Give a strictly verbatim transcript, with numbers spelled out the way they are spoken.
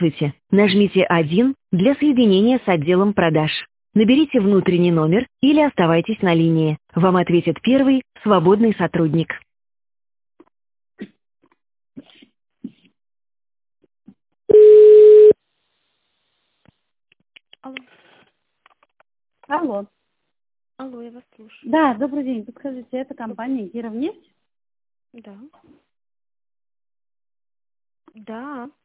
Здравствуйте. Нажмите один для соединения с отделом продаж. Наберите внутренний номер или оставайтесь на линии. Вам ответит первый свободный сотрудник. Алло, Алло. алло, я вас слушаю. Да, добрый день. Подскажите, это компания Кировнефть? Да. Да.